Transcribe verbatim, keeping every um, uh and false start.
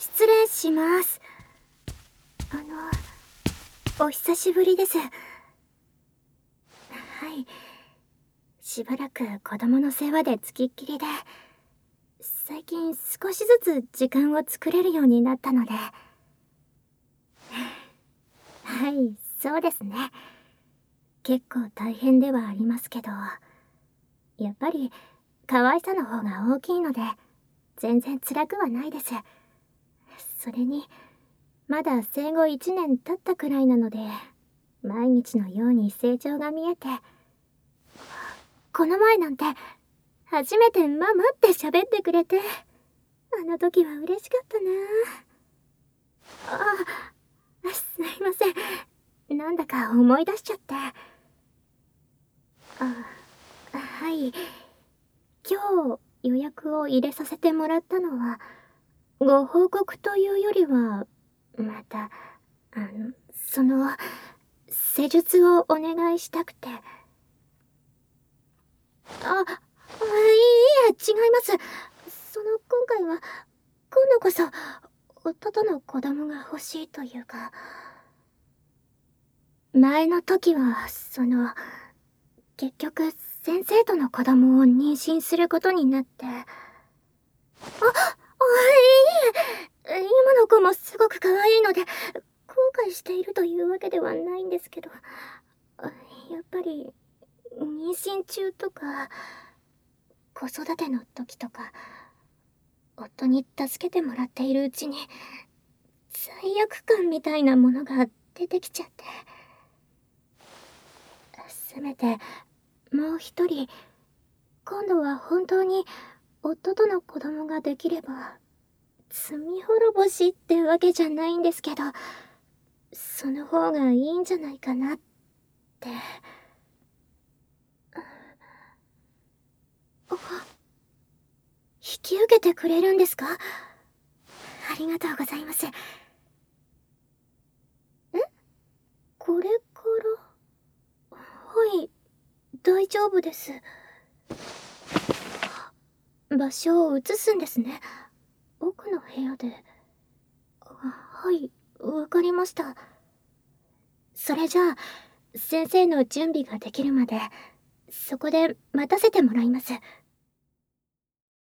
失礼します。あの、お久しぶりです。はい。しばらく子供の世話でつきっきりで、最近少しずつ時間を作れるようになったので。はい、そうですね。結構大変ではありますけど、やっぱり可愛さの方が大きいので、全然辛くはないです。それに、まだ生後いちねん経ったくらいなので、毎日のように成長が見えて、この前なんて、初めてママって喋ってくれて、あの時は嬉しかったなあ。あ、すいません。なんだか思い出しちゃって。あ、はい。今日予約を入れさせてもらったのは、ご報告というよりは、また、あの、その、施術をお願いしたくて。あ、あ、いいえ、違います。その、今回は、今度こそ、夫との子供が欲しいというか、前の時は、その、結局、先生との子供を妊娠することになって。あ、あ、いいえ、今の子もすごく可愛いので、後悔しているというわけではないんですけど、やっぱり、妊娠中とか、子育ての時とか、夫に助けてもらっているうちに、罪悪感みたいなものが出てきちゃって。せめて、もう一人、今度は本当に夫との子供ができれば、罪滅ぼしってわけじゃないんですけど、その方がいいんじゃないかなって。引き受けてくれるんですか？ありがとうございます。え？これから？はい、大丈夫です。場所を移すんですね。奥の部屋で。はい、わかりました。それじゃあ、先生の準備ができるまで、そこで待たせてもらいます。